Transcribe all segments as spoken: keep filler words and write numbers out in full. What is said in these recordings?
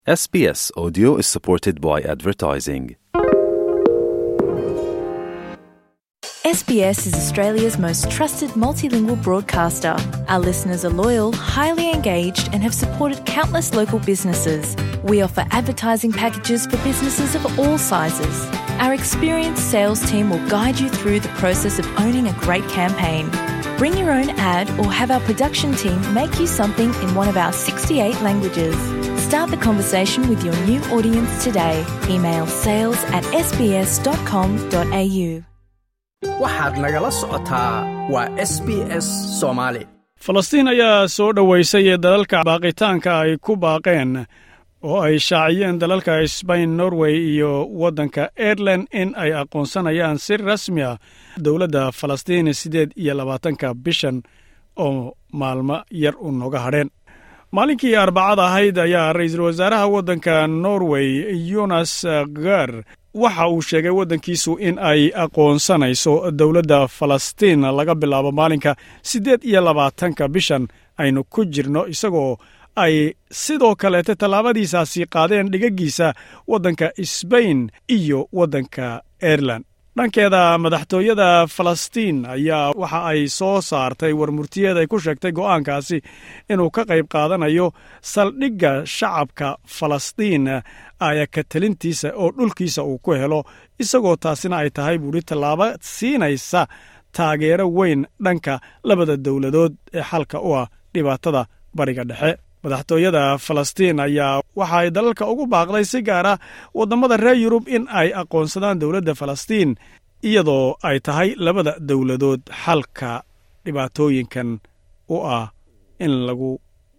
S B S Audio is supported by advertising. S B S is Australia's most trusted multilingual broadcaster. Our listeners are loyal, highly engaged and have supported countless local businesses. We offer advertising packages for businesses of all sizes. Our experienced sales team will guide you through the process of owning a great campaign. Bring your own ad or have our production team make you something in one of our sixty-eight languages. Start the conversation with your new audience today. Email sales at s b s dot com dot a u. waxaad nagala socotaa waa S B S Soomaali. Falastiin ayaa soo dhaweysay dalalka baaqitaanka ay ku baaqeen oo ay shaaciyeen dalalka Spain, Norway iyo wadanka Ireland in ay aqoonsanayaan si rasmi ah dawladda Falastiin sideed iyo labaatanka bishan oo maalmo yar u noga hadheen. Maalinkii Arbacada ahayd ayaa ra'iisul wasaaraha wadanka Norway Jonas Gahr waxa uu sheegay wadankiisu in ay aqoonsanayso dawladda Falastiin laga bilaabo maalinka sideed iyo labaatanka bishan aynu ku jirno, isagoo ay sidoo kale tallaabadiisaasi qaadeen dhigagiisa wadanka Spain iyo wadanka Ireland. dhankeeda madaxtooyada Falastiin ayaa waxa ay soo saartay warmurtiyeed ay ku sheegtay go'aankaasi inuu ka qayb qaadanayo saldhigga shacabka Falastiin ay ka talintiisa oo dhulkiisa uu ku helo, isagoo taasina ay tahay buuri tallaabo siinaysa taageero weyn dhanka labada dawladood ee xalka u ah dhibaatada bariga dhexe. madaxtooyada Falastiin ayaa waxa ay dalalka ugu baaqday si gaar ah wadamada reer Yurub in ay aqoonsadaan dawladda Falastiin, iyadoo ay tahay labada dawladood xalka dhibaatooyinkan u ah in lagu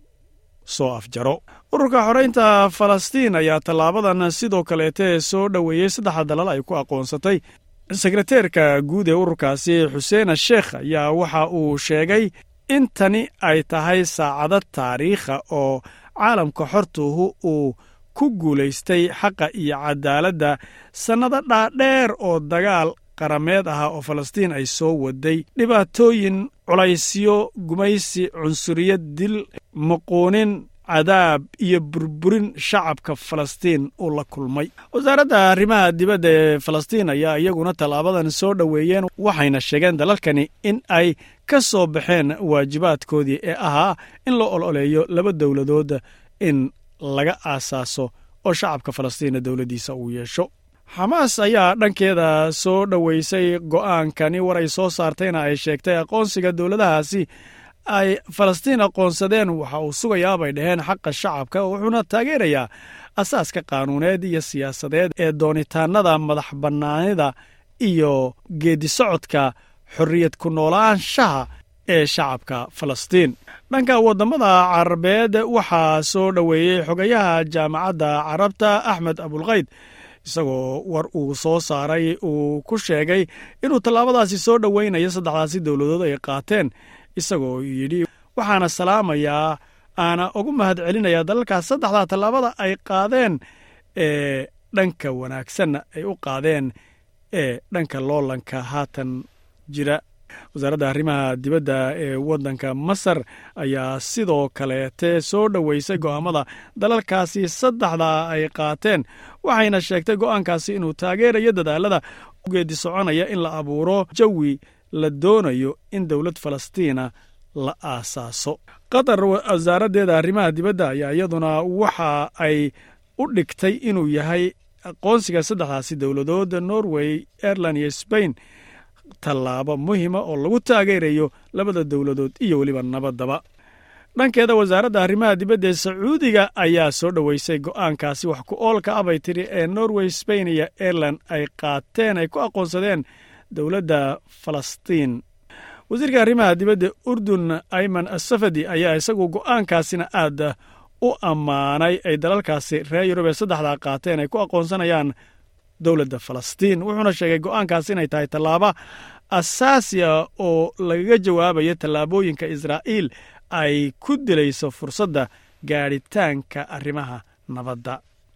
soo afjaro. ururka xoreynta Falastiin ayaa tallaabadan sidoo kale soo dhaweeyay saddex dalal ay ku aqoonsatay. sekreteerka guud ee ururkaasi Xuseen Sheekh ayaa waxa uu sheegay in tani ay tahay saacado taariikha oo caalamka xortuhu uu ku guulaystay xaqa iyo cadaaladda sannado dhaadheer oo dagaal qarameed ah oo Falastiin ay soo waday dhibaatooyin, culaysyo, gumaysi, cunsuriyad, dil, muquunin, cadaab iyo burburin shacabka Falastiin uu la kulmay. wasaaradda arrimaha dibadda ee Falastiin ayaa iyaguna tallaabadan soo dhaweeyeen, waxayna sheegeen dalalkani in ay ka soo baxeen waajibaadkoodii ee ahaa in loo ololeeyo laba dawladood in laga aasaaso oo shacabka Falastiin dawladdiisa uu yeesho. Xamaas ayaa dhankeeda soo dhaweysay go'aankani, war ay soo saartayna ay sheegtay aqoonsiga dawladahaasi ay Falastiin aqoonsadeen waxa uu sugayaa bay dhaheen xaqa shacabka, wuxuuna taageerayaa asaaska qaanuuneed iyo siyaasadeed ee doonitaanada madax bannaanida iyo geedi socodka xorriyad ku noolaanshaha ee shacabka Falastiin. dhanka wadamada Carabeed waxaa soo dhaweeyay xogayaha jaamacadda Carabta Axmed Abulqayd, isagoo war uu soo saaray uu ku sheegay inuu tallaabadaasi soo dhaweynayo saddexdaasi dawladood ay qaateen, isagoo yidhi waxaana salaamayaa aana ugu mahad celinayaa dalalkaas saddexdaa tallaabada ay qaadeen ee dhanka wanaagsanna ay u qaadeen ee dhanka loolanka haatan jira. wasaaradda arrimaha dibadda ee wadanka Masar ayaa sidoo kaleete soo dhaweysay go'aamada dalalkaasi saddexdaa ay qaateen, waxayna sheegtay go'aankaasi inuu taageerayo dadaalada geedi soconaya in la abuuro jawi la doonayo in dawlad Falastiina la aasaaso. Qatar wasaaraddeeda arrimaha dibadda ayaa iyaduna waxa ay u dhigtay inuu yahay aqoonsiga saddexdaasi dawladood Norway, Ireland iyo Spain tallaabo muhiima oo lagu taageerayo labada dawladood iyo weliba nabadaba. dhankeeda wasaaradda arrimaha dibadda ee Sacuudiga ayaa soo dhaweysay go'aankaasi wax ku oolka ah bay tiri ee Norway, Spain iyo Ireland ay qaateen ay ku aqoonsadeen dawladda Falastiin. wasiirka arrimaha dibadda Urdun Ayman As-Safadi ayaa isagu go'aankaasina aad u ammaanay ay dalalkaasi reer Yurub ee saddexdaa qaateen ay ku aqoonsanayaan dawladda Falastiin, wuxuuna sheegay go'aankaasi inay tahay tallaabo asaasi ah oo lagaga jawaabayo tallaabooyinka Israa'iil ay ku dilayso fursadda gaadhitaanka arrimaha nabadda.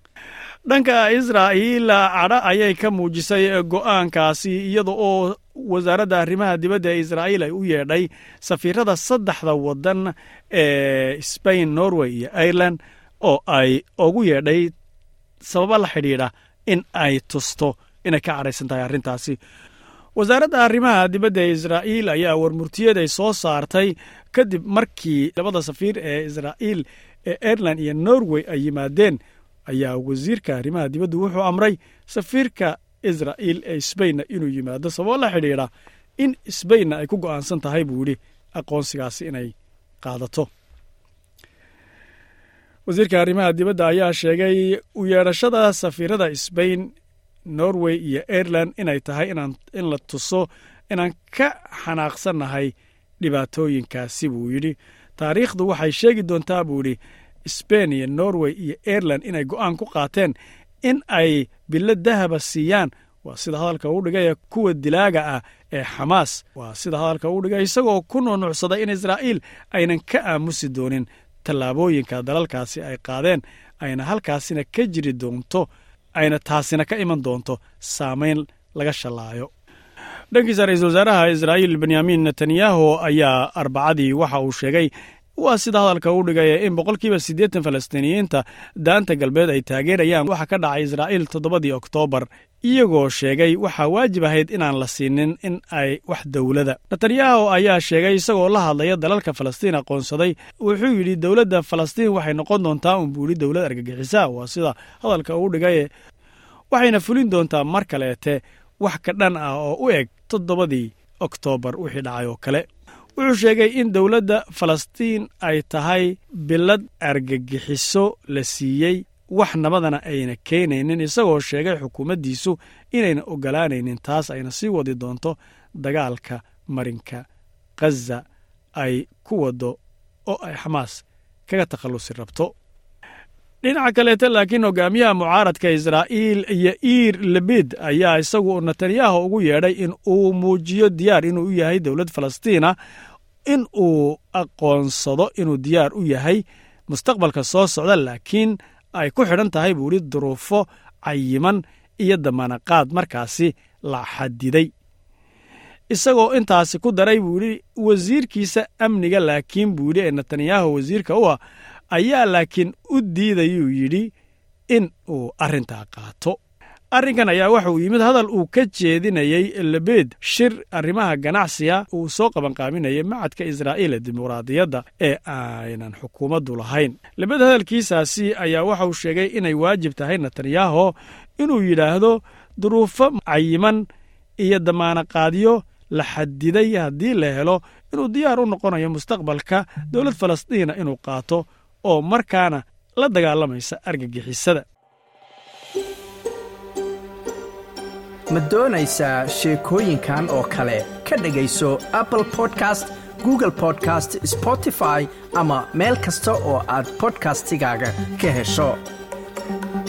dhanka Israa'iil cadha ayay ka muujisay go'aankaasi, iyada oo wasaaradda arrimaha dibadda ee Israa'iil ay u yeedhay safiirada saddexda wadan ee Spain, Norway iyo Ireland, oo ay ugu yeedhay sababa la xidhiidha in ay tusto inay ka caraysan tahay arrintaasi. wasaaradda arrimaha dibadda ee Israa'iil ayaa warmurtiyeed ay soo saartay kadib markii labada safiir ee Israa'iil ee Ireland iyo Norway ay yimaadeen, ayaa wasiirka arrimaha dibadda wuxuu amray safiirka Israa'iil ee Spain inuu yimaado sabab la xidhiidha in Spain ay ku go'aansan tahay buu yidhi aqoonsigaasi inay qaadato. wasiirka arrimaha dibadda ayaa sheegay u yeedhashada safiirada Spain, Norway iyo Ireland inay tahay inaan in la tuso inaan ka xanaaqsannahay dhibaatooyinkaasi buu yidhi. taariikhdu waxay sheegi doontaa buu yidhi Spain iyo Norway iyo Ireland inay go'aan ku qaateen in ay bilad dahaba siiyaan, waa sida hadalka uu dhigay kuwa dilaaga ah ee Xamaas, waa sida hadalka uu dhigay isagoo ku nuunucsaday in Israa'iil aynan ka aamusi doonin tallaabooyinka dalalkaasi ay qaadeen, ayna halkaasina ka jiri doonto, ayna taasina ka iman doonto saamayn laga shalaayo. dhankiisa ra'iisul wasaaraha Israa'iil Benyamin Netanyahu ayaa Arbacadii waxa uu sheegay, waa sida hadalka uu dhigay, in boqolkiiba siddeetan Falastiiniyiinta daanta galbeed ay taageerayaan waxa ka dhacay Israa'iil toddobadii Oktoobar, iyagoo sheegay waxaa waajib ahayd inaan la siinin in ay wax dowlada. Netanyahu ayaa sheegay isagoo la hadlaya dalalka Falastiin aqoonsaday, wuxuu yidhi dowladda Falastiin waxay noqon doontaa un buuri dowlad argagixisa, waa sida hadalka uu dhigay, waxayna fulin doontaa mar kaleete wax ka dhan ah oo u eg toddobadii Oktoobar wixii dhacay oo kale. wuxuu sheegay in dowladda Falastiin ay tahay bilad argagixiso la siiyey, wax nabadana ayna keenaynin, isagoo sheegay xukuumaddiisu inayna ogolaanaynin taas, ayna sii wadi doonto dagaalka marinka Gaza ay ku wado oo ay Xamaas kaga takhallusi rabto. dhinaca kaleeta laakiin hogaamiyaha mucaaradka Israa'iil Yair Lapid ayaa isagu Netanyahu ugu yeedhay in uu muujiyo diyaar inuu yahay dowlad Falastiina, in uu aqoonsado inuu diyaar u yahay mustaqbalka soo socda, laakiin ay ku xidhan tahay buu yidhi duruufo cayiman iyo damaanaqaad markaasi la xadiday. isagoo intaasi ku daray buu yidhi wasiirkiisa amniga laakiin buu yidhi ee Netanyahu wasiirka u ah ayaa laakiin u diidayuu yidhi in uu arrintaa qaato. arrinkan ayaa waxa uu yimid hadal uu ka jeedinayay Lapid shir arrimaha ganacsiga uu soo qabanqaaminayay macadka Israa'iil ee dimuqraadiyadda ee aynan xukuumaddu lahayn. Lapid hadalkiisaasi ayaa waxa uu sheegay inay waajib tahay Netanyahu inuu yidhaahdo duruufo cayiman iyo damaanaqaadyo la xadiday haddii la helo inuu diyaar u noqonayo mustaqbalka dowlad Falastiina inuu qaato oo markaana la dagaalamaysa argagixisada. ma doonaysaa sheekooyinkan oo kale ka dhegayso Apple Podcast, Google Podcast, Spotify ama meel kasta oo aad podcastigaaga ka hesho.